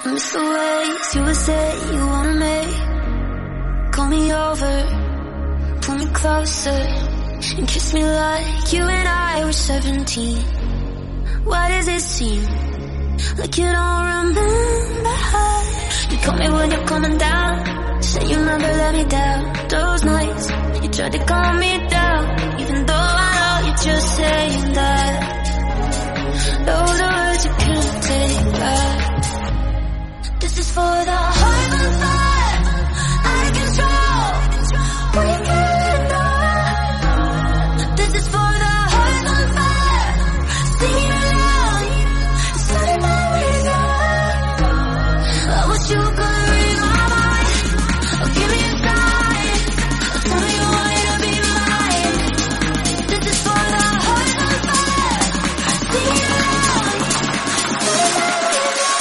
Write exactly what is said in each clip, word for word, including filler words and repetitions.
I miss the ways you would say you want me. Call me over, pull me closer, and kiss me like you and I were seventeen. Why does it seem like you don't remember? You call me when you're coming down, say you never let me down. Those nights you tried to calm me down, even though I know you're just saying that. Those are words you can't take back. This is for the heart on fire, out of control, when you can't know. This is for the heart on fire, singing aloud, starting my ways out. I wish you could read my mind, or give me a sign, or tell me you want to be mine. This is for the heart on fire, singing aloud, starting my ways out.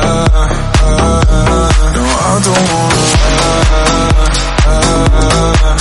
I don't wanna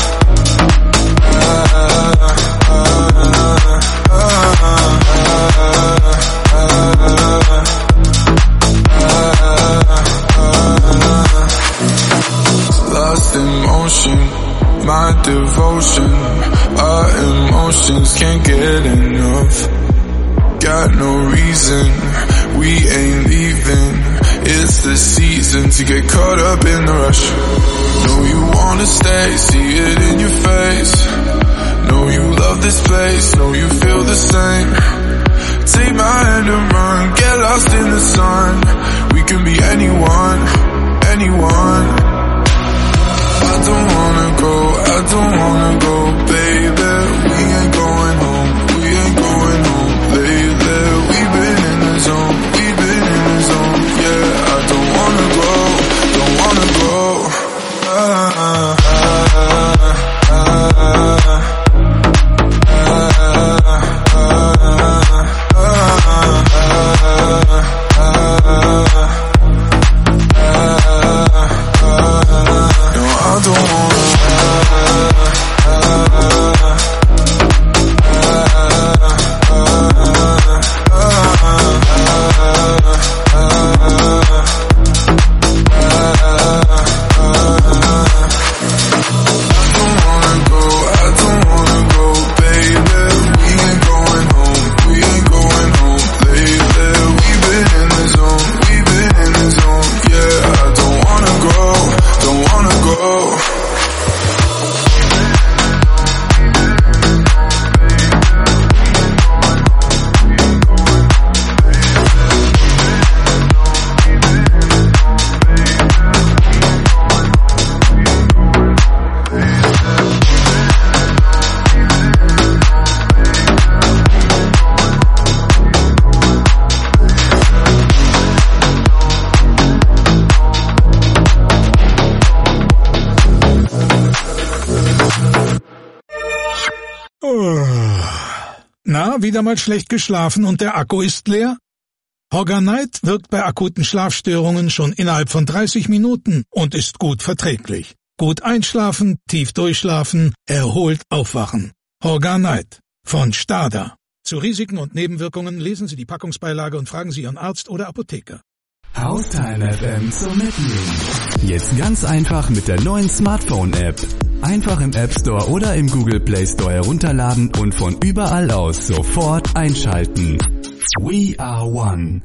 devotion. Our emotions can't get enough. Got no reason, we ain't leaving. It's the season to get caught up in the rush. Know you wanna stay, see it in your face. Know you love this place, know you feel the same. Take my hand and run, get lost in the sun. We can be anyone, anyone. I don't wanna go, I don't wanna go, baby. We ain't going home, we ain't going home lately. We've been in the zone, we've been in the zone, yeah. I don't wanna go, don't wanna go. Ah, ah, ah, ah, ah, Na, wieder mal schlecht geschlafen und der Akku ist leer? Horganite wirkt bei akuten Schlafstörungen schon innerhalb von dreißig Minuten und ist gut verträglich. Gut einschlafen, tief durchschlafen, erholt aufwachen. Horganite von Stada. Zu Risiken und Nebenwirkungen lesen Sie die Packungsbeilage und fragen Sie Ihren Arzt oder Apotheker. Haustime F M zum Mitnehmen. Jetzt ganz einfach mit der neuen Smartphone-App. Einfach im App Store oder im Google Play Store herunterladen und von überall aus sofort einschalten. We are one.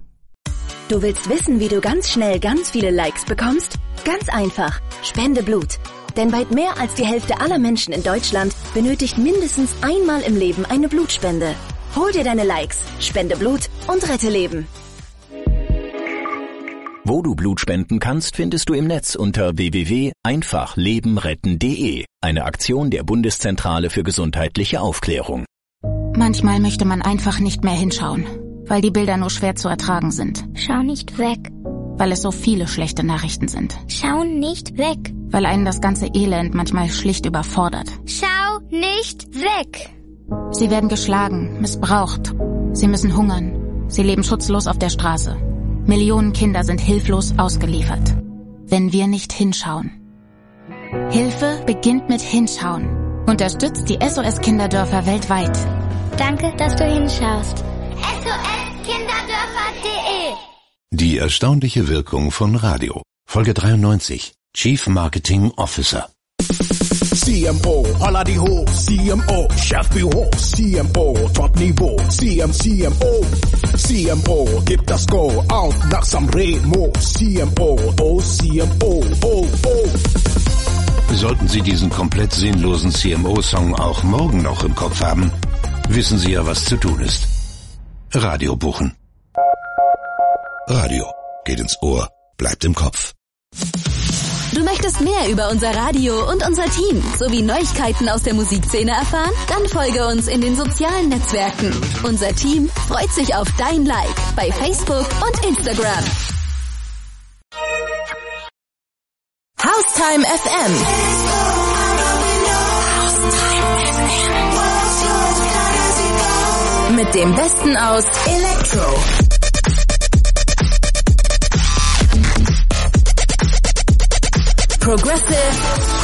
Du willst wissen, wie du ganz schnell ganz viele Likes bekommst? Ganz einfach. Spende Blut. Denn weit mehr als die Hälfte aller Menschen in Deutschland benötigt mindestens einmal im Leben eine Blutspende. Hol dir deine Likes, spende Blut und rette Leben. Wo du Blut spenden kannst, findest du im Netz unter w w w punkt einfach leben retten punkt de. Eine Aktion der Bundeszentrale für gesundheitliche Aufklärung. Manchmal möchte man einfach nicht mehr hinschauen, weil die Bilder nur schwer zu ertragen sind. Schau nicht weg. Weil es so viele schlechte Nachrichten sind. Schau nicht weg. Weil einen das ganze Elend manchmal schlicht überfordert. Schau nicht weg. Sie werden geschlagen, missbraucht. Sie müssen hungern. Sie leben schutzlos auf der Straße. Millionen Kinder sind hilflos ausgeliefert. Wenn wir nicht hinschauen. Hilfe beginnt mit Hinschauen. Unterstützt die S O S-Kinderdörfer weltweit. Danke, dass du hinschaust. S O S Kinderdörfer punkt de. Die erstaunliche Wirkung von Radio. Folge dreiundneunzig. Chief Marketing Officer. C M O, holla die ho, C M O, Chefbüro, C M O, Top-Niveau, C M C M O, C M O, gibt das Go, auf nach Sanremo, C M O, oh C M O, oh, oh. Sollten Sie diesen komplett sinnlosen C M O-Song auch morgen noch im Kopf haben, wissen Sie ja, was zu tun ist. Radio buchen. Radio geht ins Ohr, bleibt im Kopf. Du möchtest mehr über unser Radio und unser Team sowie Neuigkeiten aus der Musikszene erfahren? Dann folge uns in den sozialen Netzwerken. Unser Team freut sich auf dein Like bei Facebook und Instagram. Haustime F M. Mit dem Besten aus Electro, Progressive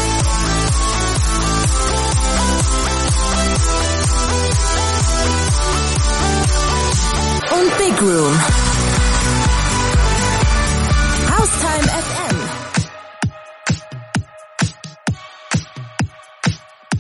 und Big Room. Haustime F M.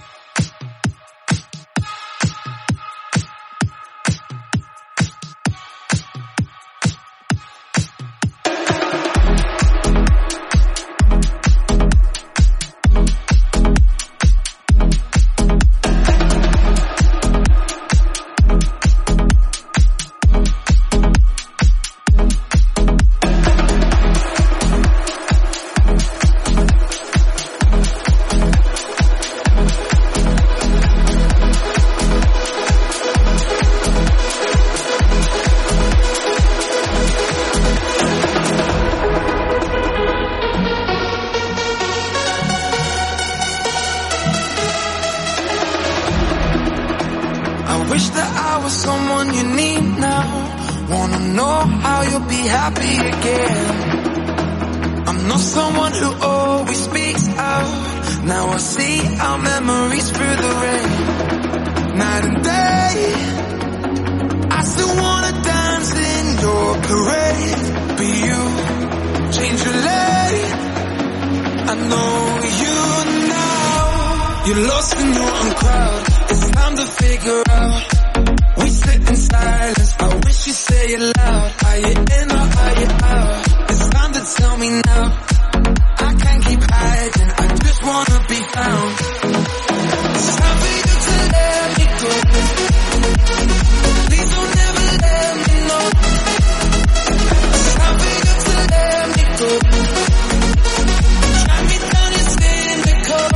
know how you'll be happy again. I'm not someone who always speaks out. Now I see our memories through the rain. Night and day, I still wanna dance in your parade. But you change your lane. I know you now. You're lost in your own crowd. It's time to figure out. We sit in silence. I wish you say it loud. Are you in or are you out? It's time to tell me now. I can't keep hiding. I just wanna be found. It's time for you to let me go. Please don't ever let me know. It's time for you to let me go. Drag me down your cynical.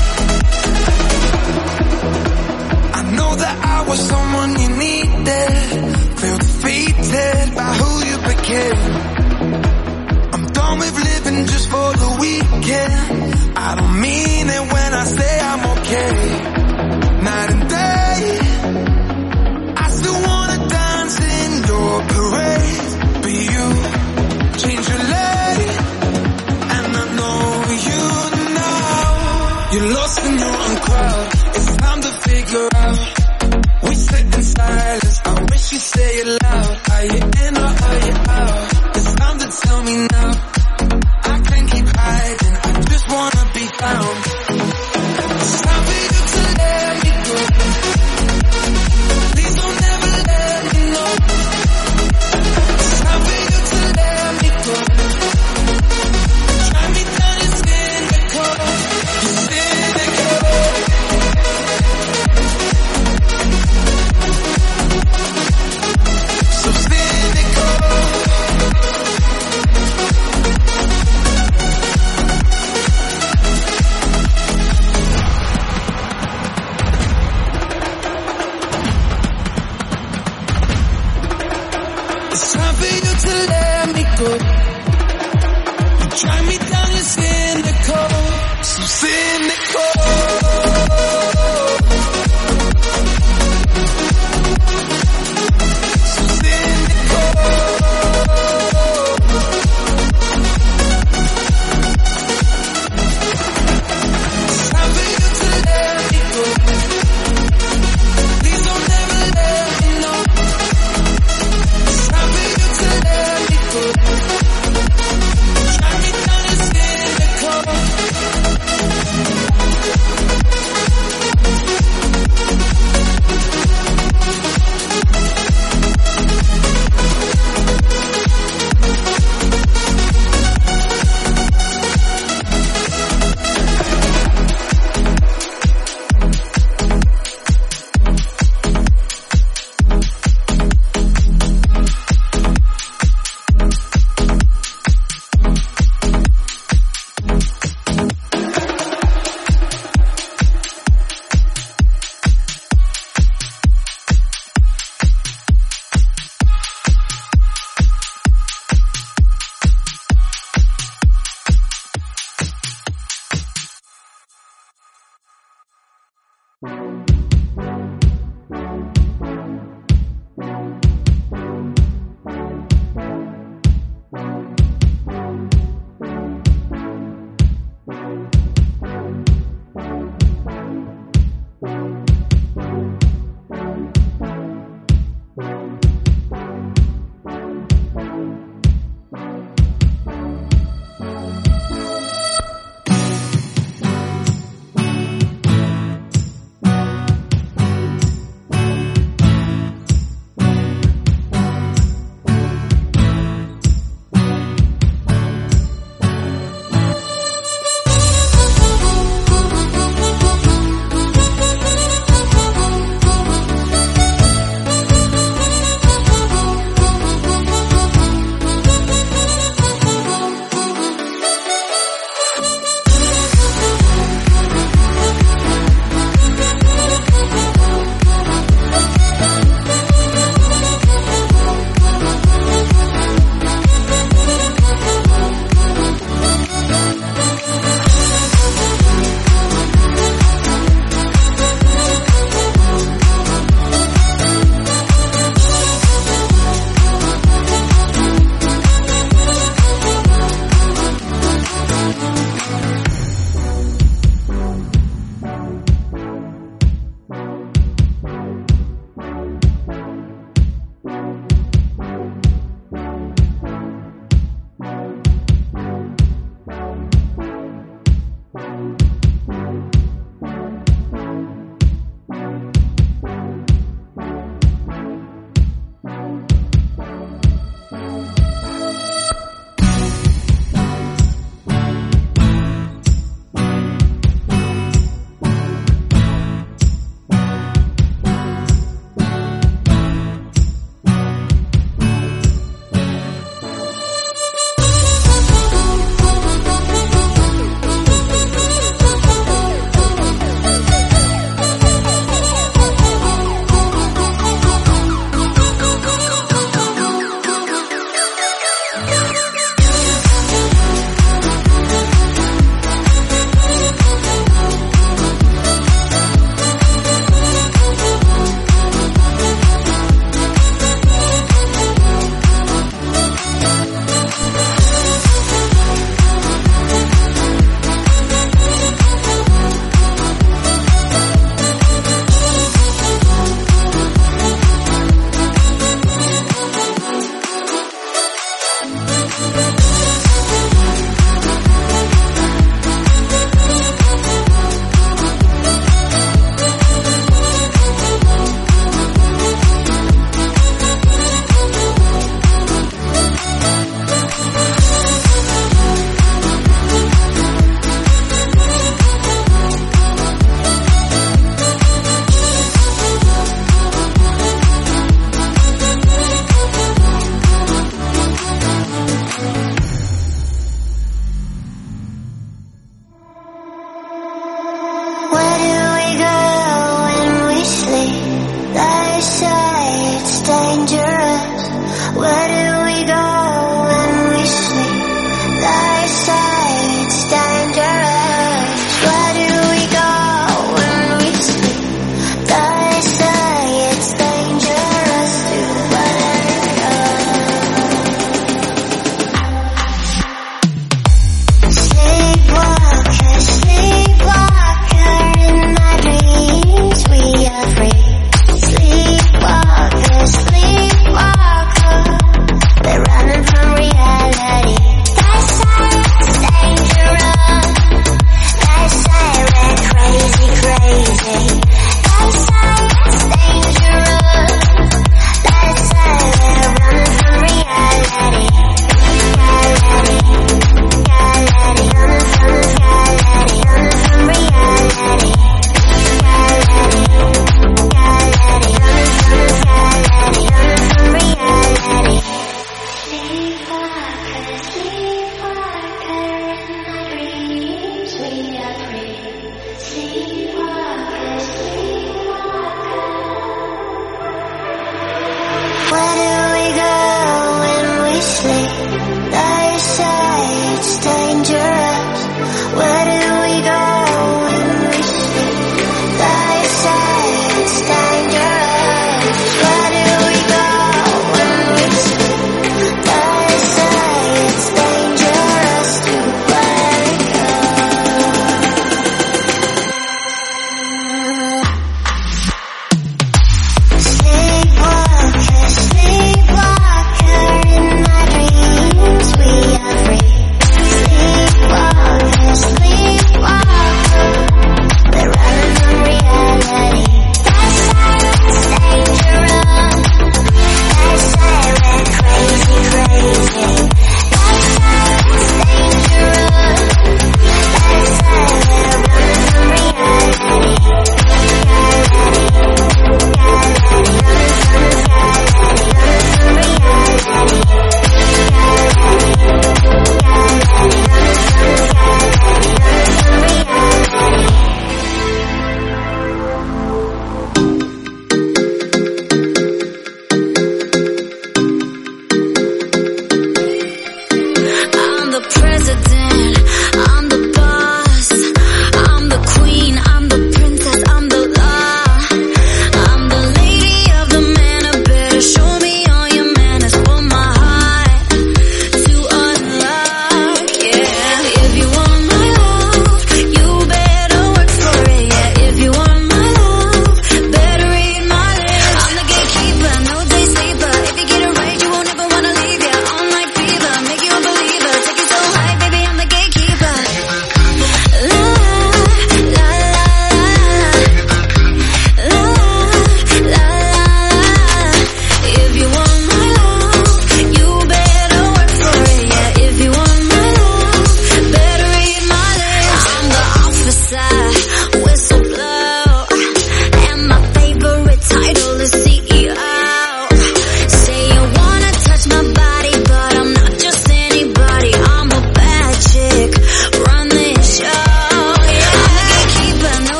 I know that I was someone you needed. Felt defeated by who you became. I'm done with living just for the weekend. I don't mean it when I say I'm okay. Night and day, I still wanna dance in your parade. But you change your lane, and I know you now. You're lost in your own crowd. It's time to figure out. We sit in silence. I wish you say it loud. Are you in or are you out? It's time to tell me now. I can't keep hiding. I just wanna be found. It's time for you to let me go. Please don't ever let me know. It's time for you to let me go. Drag me down your cynical. You're cynical. So cynical. It's time for you to let me go. You drive me down, you're cynical. So cynical. So cynical. It's time for you to let me go. Please don't ever let me know. It's time for you to let me go. Drag me down your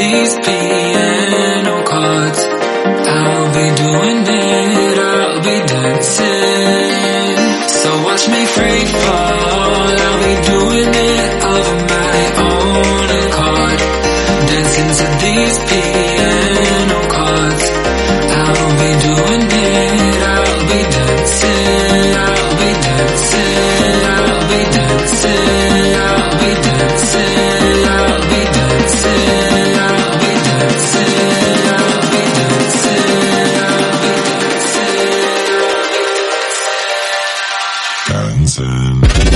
these piano chords. I'll be doing it, I'll be dancing. So watch me free fall, I'll be doing it of my own accord. Dancing to these piano chords. I'll be doing it, I'll be dancing, I'll be dancing, I'll be dancing, I'll be dancing, I'll be dancing, I'll be dancing, I'll be dancing, I'll be dancing,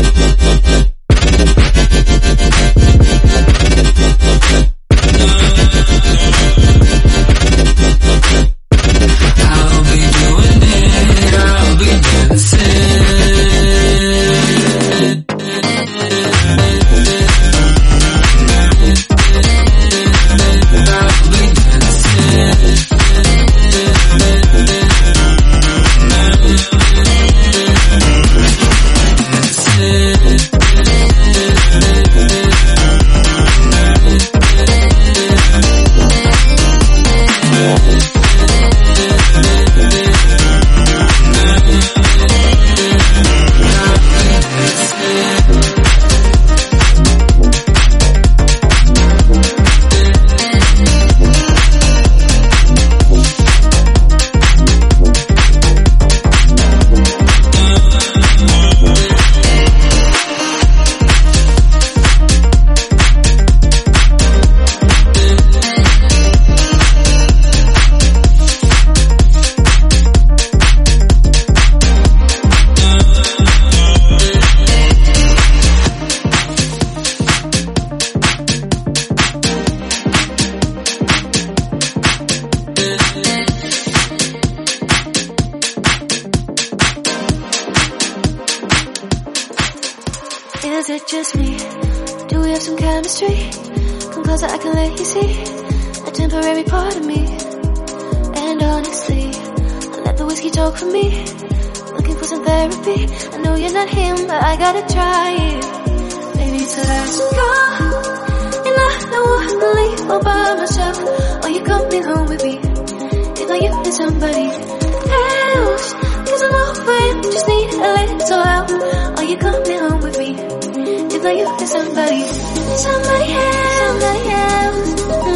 I'll be doing it, I'll be Is it just me? Do we have some chemistry? Come closer, I can let you see a temporary part of me. And honestly, I let the whiskey talk for me. Looking for some therapy. I know you're not him, but I gotta try it. Maybe it's the last call, and I don't wanna leave all by myself. Or you coming home with me? If not you, then somebody else. Cause I'm open, just need a little help. Are you coming home with me? If not you, then somebody, somebody else, somebody else,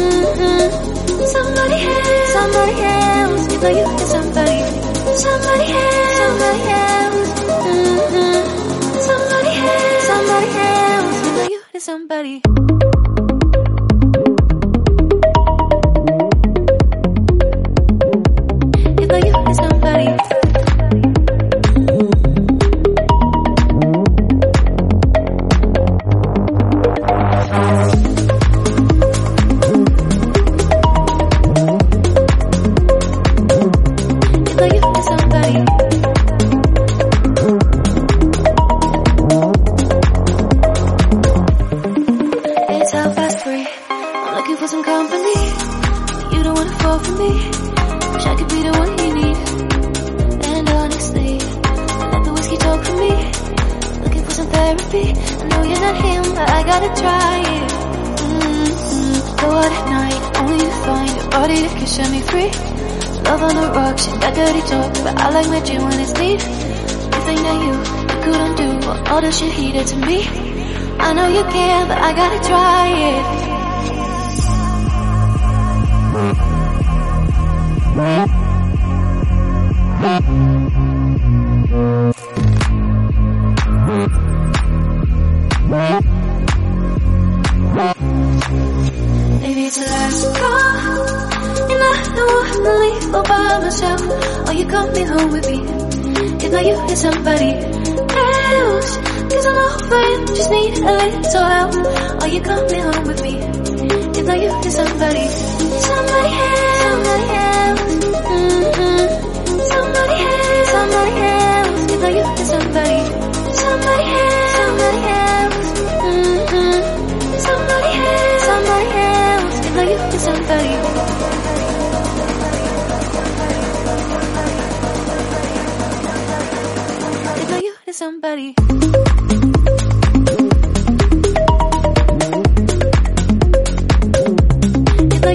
mm-hmm. Somebody else, somebody else. If not you, then somebody, somebody else, somebody else, mm-hmm. Somebody else, somebody else. If not you, then somebody. If not you, then somebody. Got dirty talk, but I like magic when it's neat. You think that you, you could undo all the shit he did to me. I know you can, but I gotta try it. Maybe it's the last call, and I don't wanna leave all by myself. Or you coming home with me? If not you, then somebody else. Cause I'm open, just need a little help. Are you coming home with me? If not you, then somebody, somebody else, somebody else, mm-hmm. Somebody else, somebody else. If not you, then somebody, somebody else, somebody else, mm-hmm. Somebody else, somebody else. If not you, then somebody. Somebody. If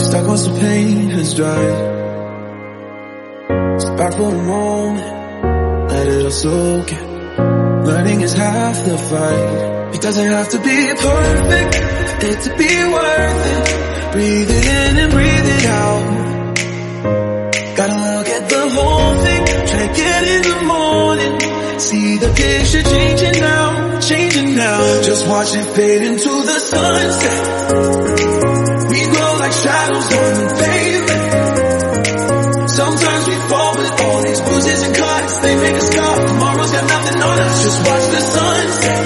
Stuck on some pain has dried. Step back for a moment, let it all soak in. Learning is half the fight. It doesn't have to be perfect for it to be worth it. Breathe it in and breathe it out. Gotta look at the whole thing, try to get in the morning. See the picture changing now, changing now. Just watch it fade into the sunset. We grow like shadows on the pavement. Sometimes we fall with all these bruises and cuts. They make us stop. Tomorrow's got nothing on us. Just watch the sunset.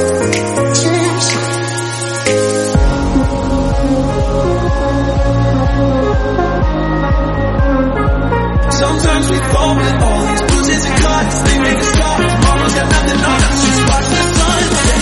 Sometimes we fall with all these bruises and cuts. They make us stop. Tomorrow's got nothing on us. Just watch the sunset.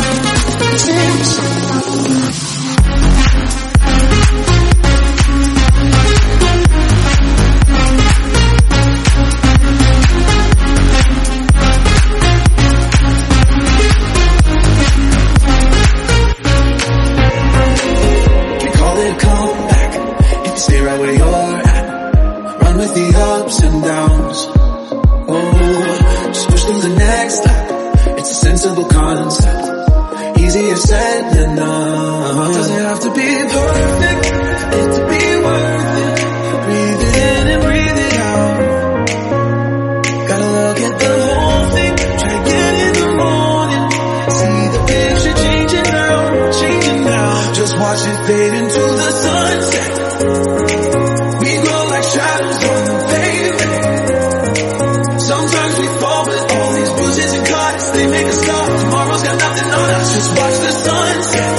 We call it a comeback. You can stay right where you're at. Run with the ups and downs. Oh, just push through the next lap. It's a sensible concept. Easier said than done. Doesn't have to be perfect for it to be worth it. Breathe it in and breathe it out. Gotta look at the whole thing, try to get in the morning. See the picture changing now, changing now. Just watch it fade into the sunset. We grow like shadows on the pavement. Sometimes we fall with all these bruises and cuts. They make us stop. Tomorrow's got nothing on us. Just watch the sunset.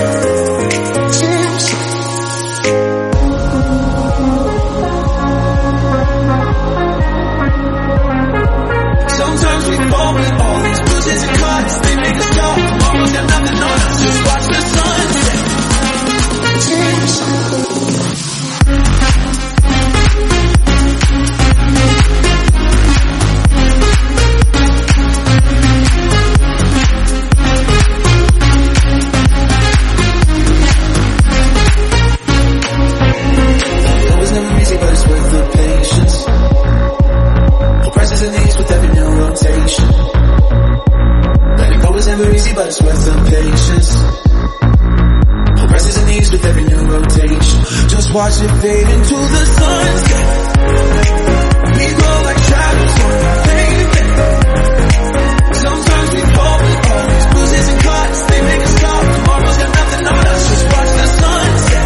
Sometimes we fall with all these bruises and cuts. They make us stop. Tomorrow's got nothing on us. Just watch the sunset. But it's worth the patience. Progresses and ease with every new rotation. Just watch it fade into the sunset. We grow like shadows on the pavement. Sometimes we fall with all these bruises and cuts. They make us stop. Tomorrow's got nothing on us. Just watch the sunset.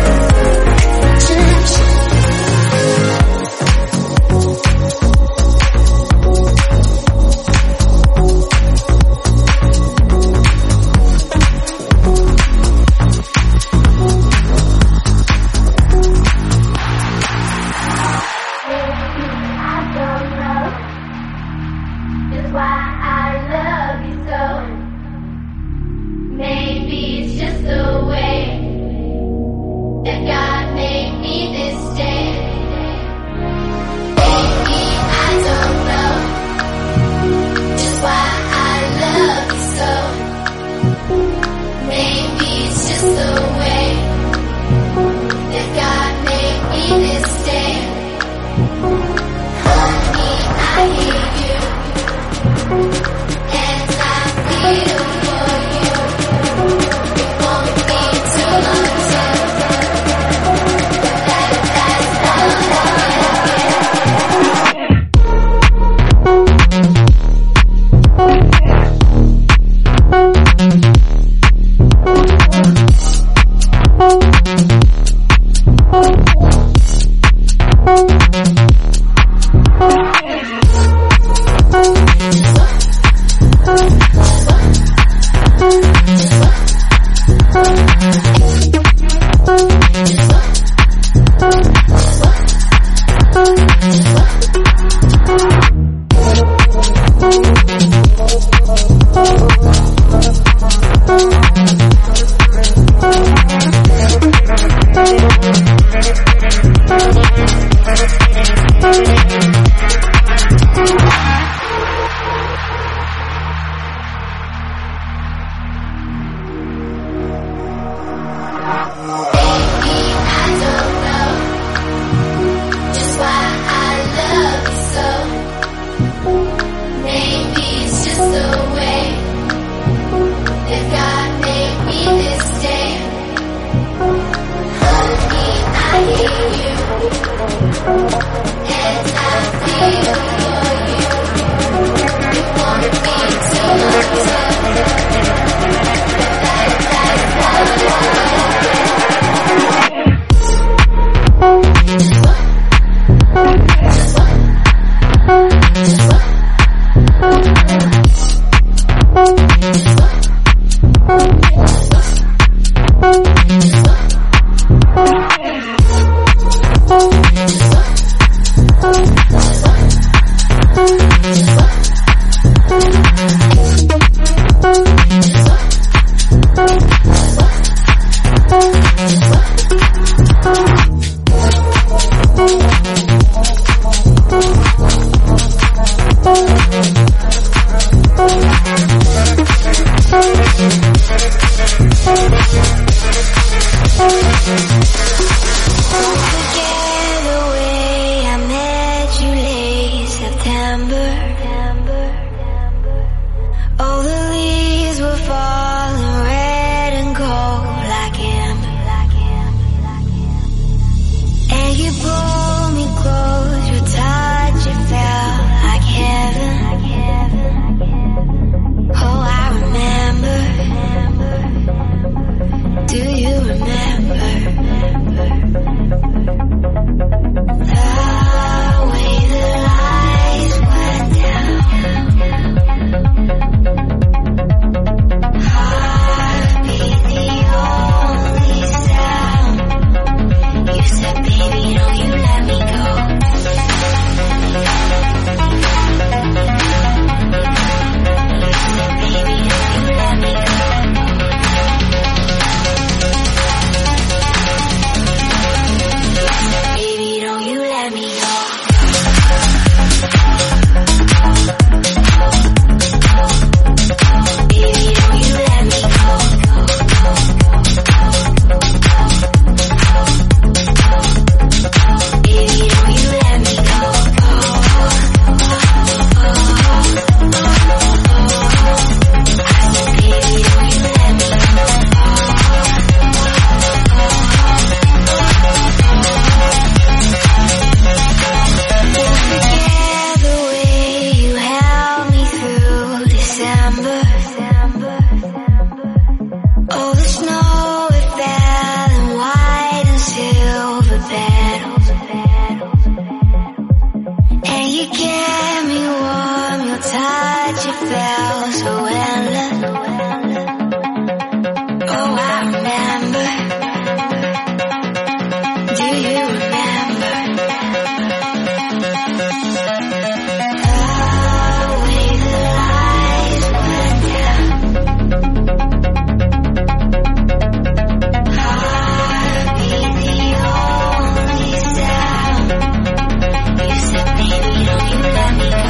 get me warm, your touch, it felt so endless. Oh, I remember. Do you remember? The way the lights went down. Heartbeat, the only sound. You said, baby, don't you let me go.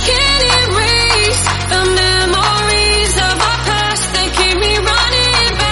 Running back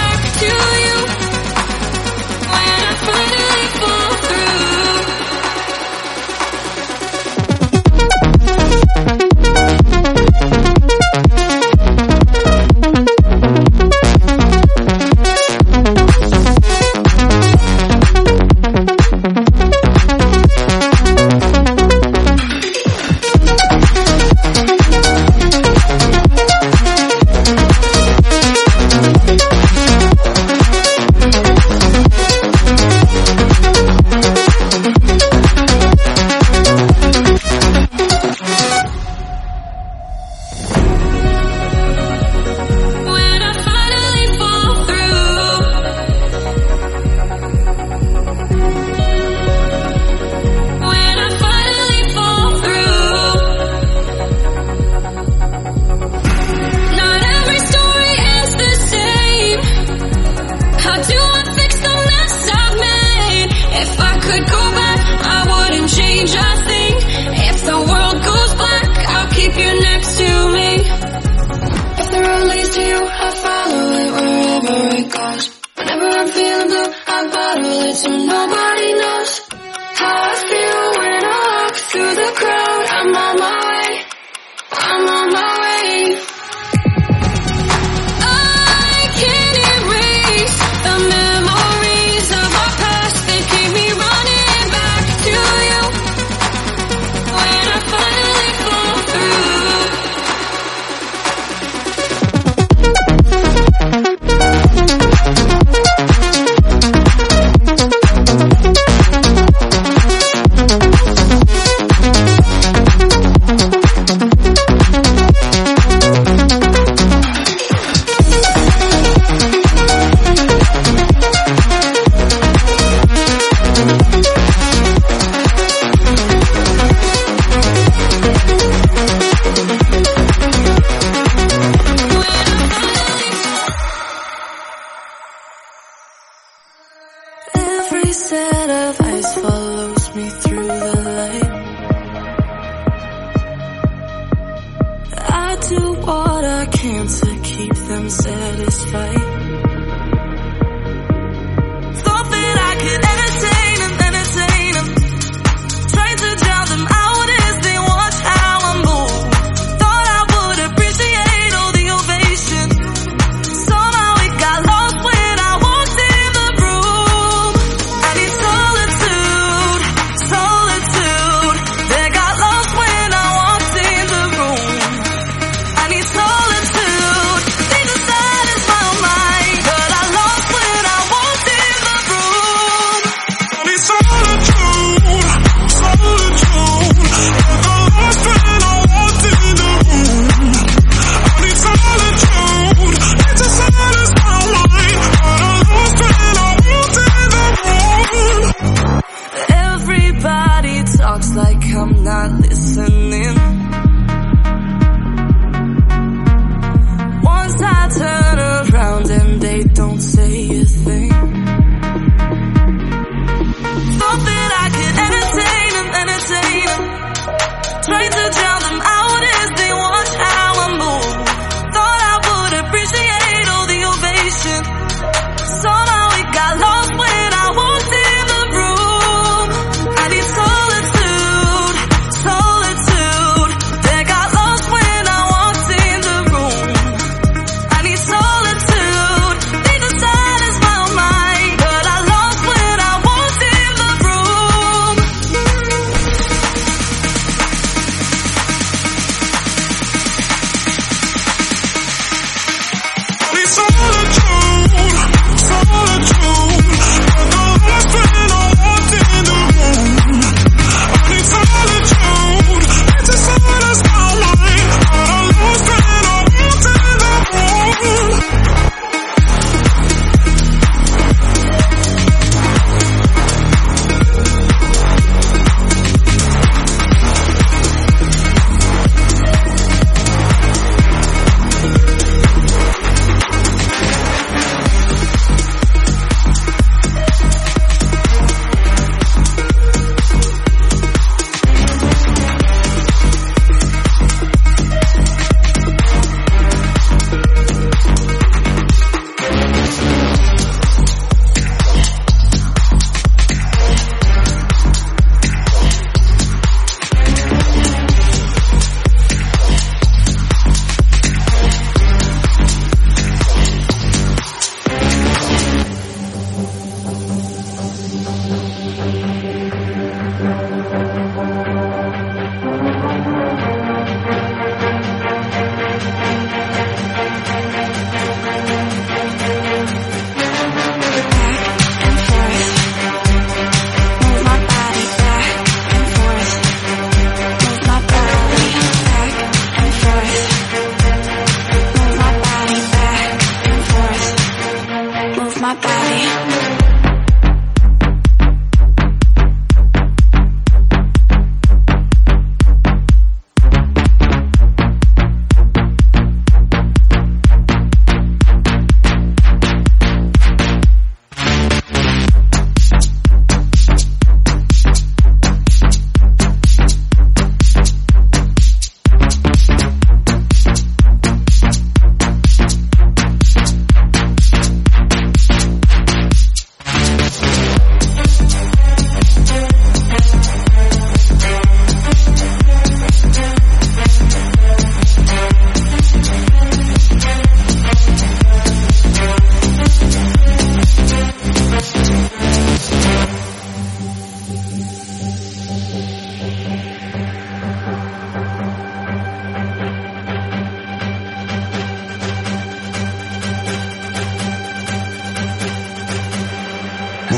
it goes. Whenever I'm feeling blue, I bottle it so nobody knows how I feel when I walk through the crowd. I'm on my way, I'm on my way. I can't erase the memories of our past. They keep me running back to you when I finally fall through. Every set of eyes follows me through the light. I do what I can to keep them satisfied. Thought that I could entertain them, entertain them. Trying to drown them out as they watch how I move. Thought I would appreciate all the ovation. Somehow it got lost when I walked in the room. I need solitude, solitude. They got lost when I walked in the room. I need solitude, need to satisfy my mind.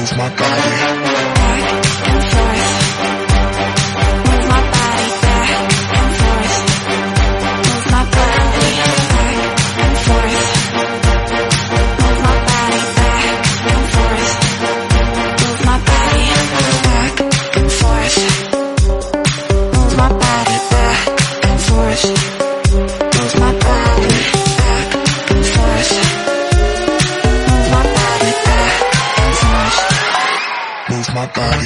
Move my body. Back and forth. Move my body back and forth. Move my body back and forth. Move my body back and forth. Move my body back and forth. Move my body back and forth. Move my body back and forth. Move my body back and forth. Move my body.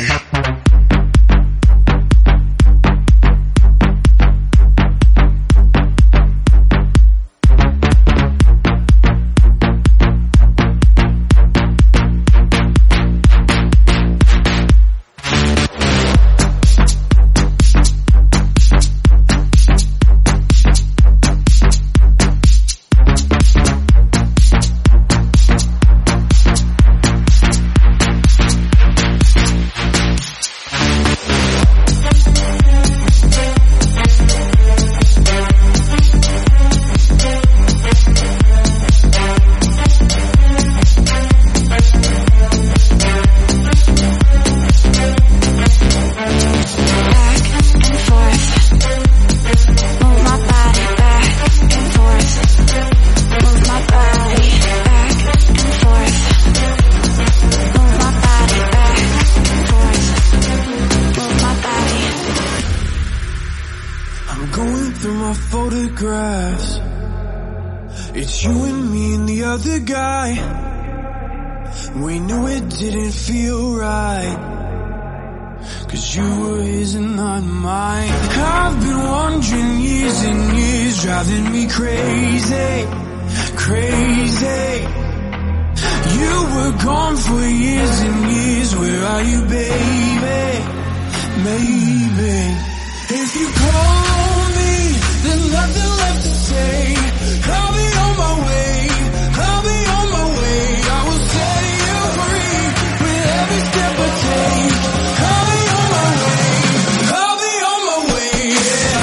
It's you and me and the other guy. We knew it didn't feel right, 'cause you were his and not mine. I've been wondering years and years, driving me crazy, crazy. You were gone for years and years, where are you, baby? Maybe if you call me, there's nothing left to say. I'll be on my way, I'll be on my way. I will set you free with every step I take. I'll be on my way, I'll be on my way, yeah.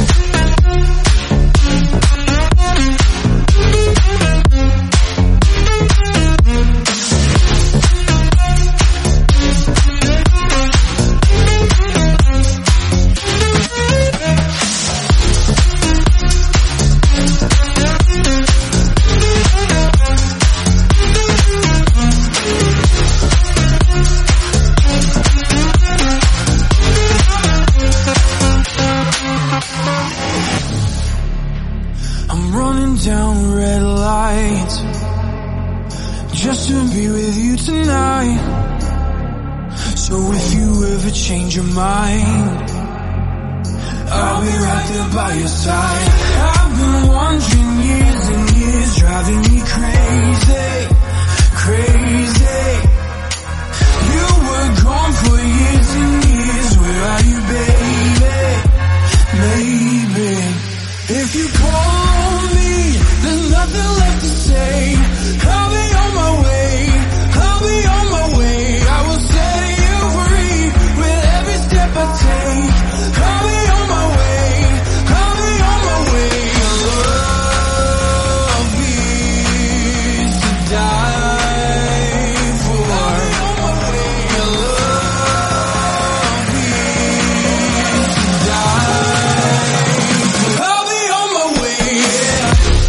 Down red lights just to be with you tonight. So if you ever change your mind, I'll be right there by your side. I've been wondering years and years, driving me crazy, crazy. You were gone for years and years, where are you, baby? Maybe if you call me, there's nothing left to say. I'll be on my way, I'll be on my way. I will set you free with every step I take. I'll be on my way, I'll be on my way. Love is to die for. I'll be on my way. Love is to die for. I'll be on my way, yeah.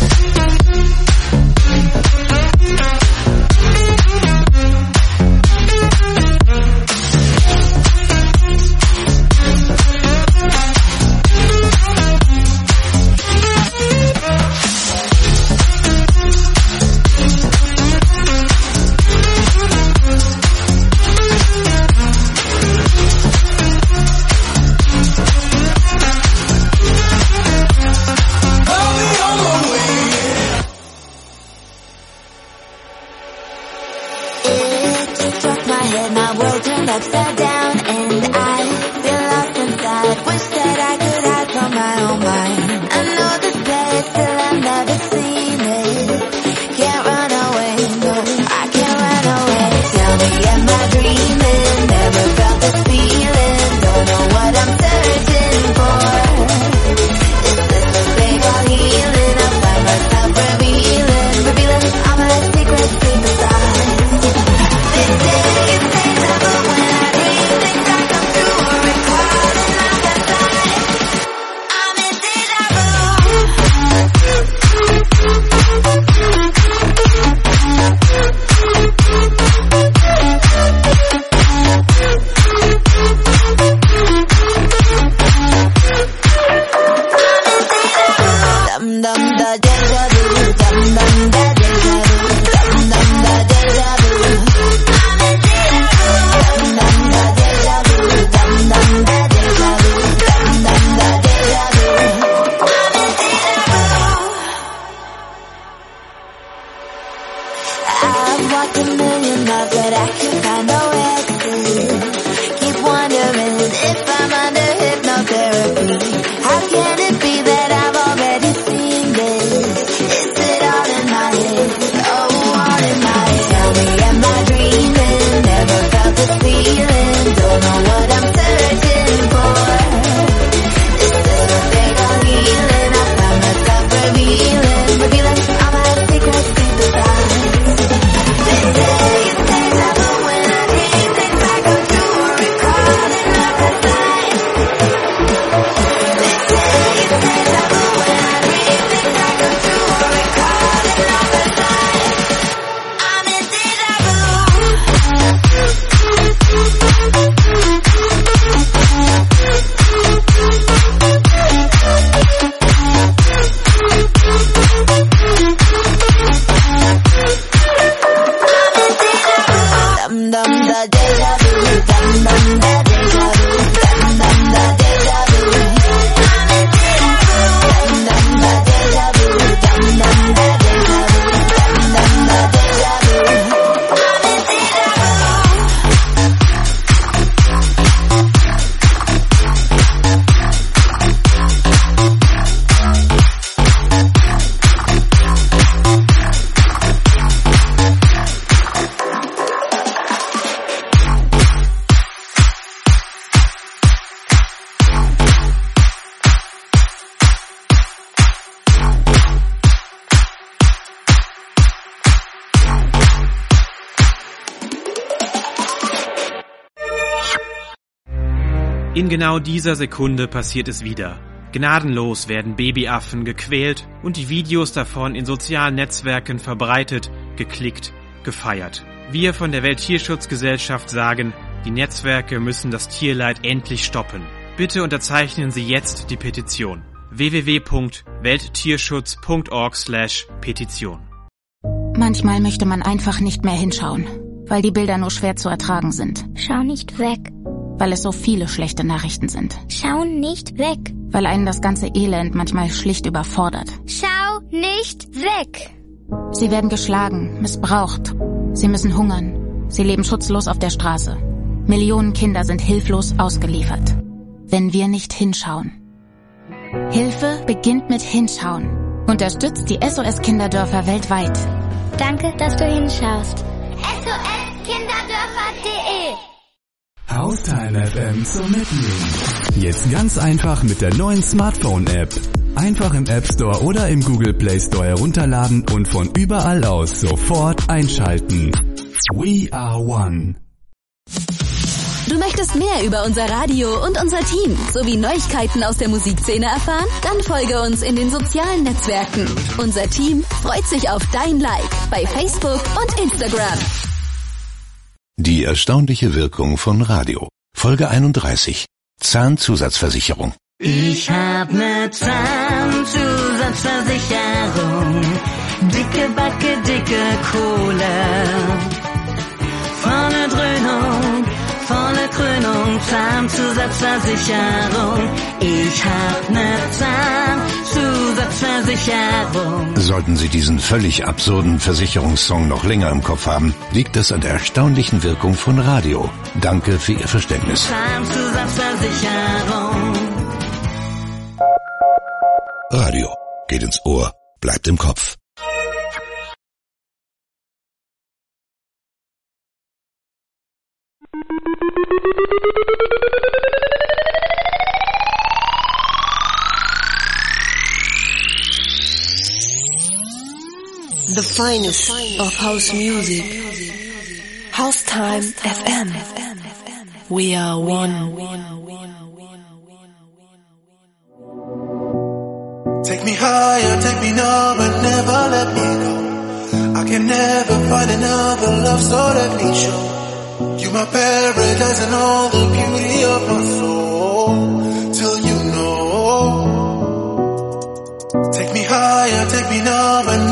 Upside down and I feel lost inside. Wish that I could hide from my own mind. I know this place till I've never seen it. Can't run away, no, I can't run away. Tell me, am I dreaming? Never felt this feeling. Don't know what I'm searching for. Is this a fake or healing? I find myself revealing, revealing all my secrets to the stars. This day is In genau dieser Sekunde passiert es wieder. Gnadenlos werden Babyaffen gequält und die Videos davon in sozialen Netzwerken verbreitet, geklickt, gefeiert. Wir von der Welttierschutzgesellschaft sagen, die Netzwerke müssen das Tierleid endlich stoppen. Bitte unterzeichnen Sie jetzt die Petition. w w w punkt welttierschutz punkt org slash Petition. Manchmal möchte man einfach nicht mehr hinschauen, weil die Bilder nur schwer zu ertragen sind. Schau nicht weg. Weil es so viele schlechte Nachrichten sind. Schau nicht weg. Weil einen das ganze Elend manchmal schlicht überfordert. Schau nicht weg. Sie werden geschlagen, missbraucht. Sie müssen hungern. Sie leben schutzlos auf der Straße. Millionen Kinder sind hilflos ausgeliefert. Wenn wir nicht hinschauen. Hilfe beginnt mit Hinschauen. Unterstützt die S O S-Kinderdörfer weltweit. Danke, dass du hinschaust. S O S Kinderdörfer punkt de Haustime F M zum Mitnehmen. Jetzt ganz einfach mit der neuen Smartphone-App. Einfach im App Store oder im Google Play Store herunterladen und von überall aus sofort einschalten. We are one. Du möchtest mehr über unser Radio und unser Team sowie Neuigkeiten aus der Musikszene erfahren? Dann folge uns in den sozialen Netzwerken. Unser Team freut sich auf dein Like bei Facebook und Instagram. Die erstaunliche Wirkung von Radio. Folge einunddreißig. Zahnzusatzversicherung. Ich hab ne Zahnzusatzversicherung. Dicke Backe, dicke Kohle. Vorne Dröhnung, volle Krönung. Zahnzusatzversicherung. Ich hab ne Zahnzusatzversicherung. Sollten Sie diesen völlig absurden Versicherungssong noch länger im Kopf haben, liegt es an der erstaunlichen Wirkung von Radio. Danke für Ihr Verständnis. Zahnzusatzversicherung. Radio geht ins Ohr, bleibt im Kopf. The finest of house music. Haustime F M. We are one. Take me higher, take me now, but never let me go. I can never find another love, so let me show you my paradise and all the beauty of my soul. Till you know. Take me higher. me know, but